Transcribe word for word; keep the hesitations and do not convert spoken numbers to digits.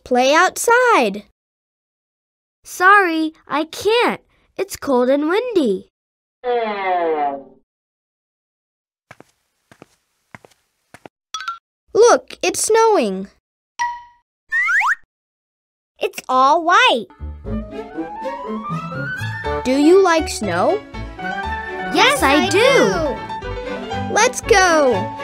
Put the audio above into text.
play outside. Sorry, I can't. It's cold and windy. Look, it's snowing. It's all white. Do you like snow? Yes, I, I do. do. Let's go!